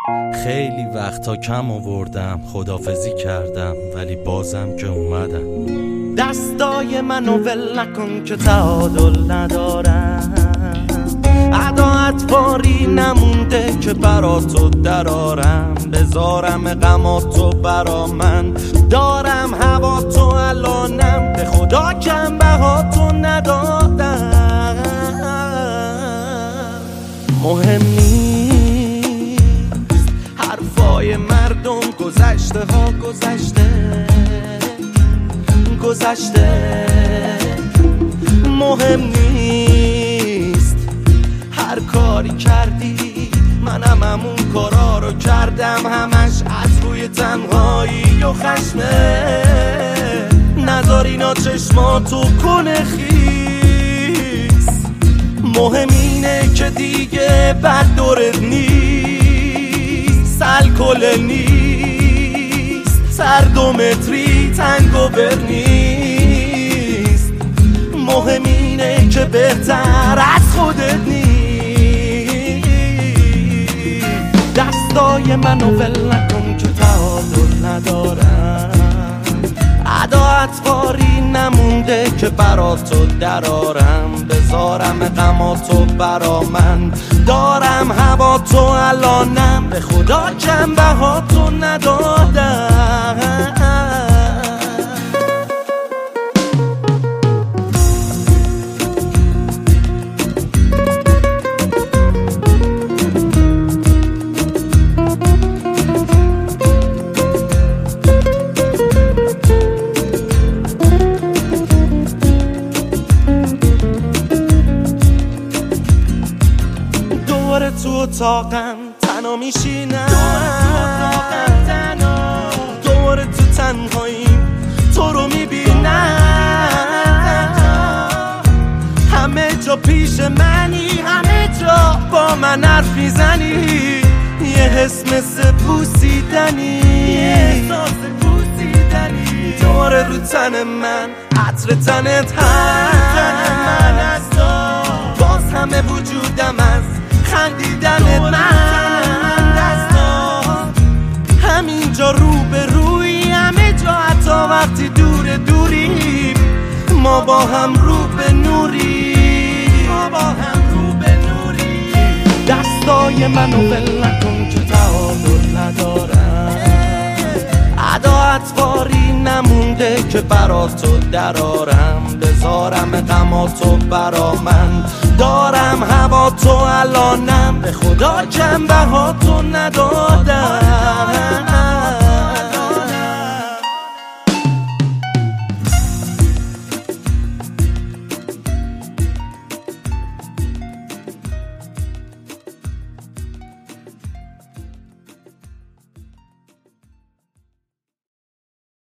خیلی وقتا کم آوردم، خدافزی کردم ولی بازم که اومدم. دستای منو ول نکن که تعادل ندارم، عداعت باری نمونده که برا تو درارم. بذارم غماتو برا من، دارم هوا تو الانم، به خدا کم بهاتو ندادم. مهم نیست حرفای مردم، گذشته ها گذشته. مهم نیست هر کاری کردی، منم همون کارا رو کردم، همش از روی تنهایی و خشمه. نذار اینا چشماتو کنه خیس. مهم اینه که دیگه بد دورت نیست، الکل نیست، سر 2 متری تنگو بر نیست. مهم اینه که بهتر از خودت نیست. دستای منو ول نکن که تعادل ندارم، عداعت باری نمونده که برا تو درارم. بذارم غماتو برا من، دارم هوا تو الانم، به خدا کم بهاتو ندادم. تو اتاقم تنها میشینم، دوباره تو تنهاییم تو رو میبینم. همه جا پیش منی، همه جا با من حرف میزنی. یه حس مثل بوسیدنی، دوباره رو تن من، عطر تنت هست. باز همه وجودم از خندیدن من دستان، همینجا رو به روی، همه جا حتی وقتی دوری. ما با هم رو به نوری، دستای منو ول نکن که تعادل ندارم، عداعت باری نمونده که برا تو درارم. بذارم غماتو برا من، دارم هوا تو الانم، به خدا کم بهاتو ندادم.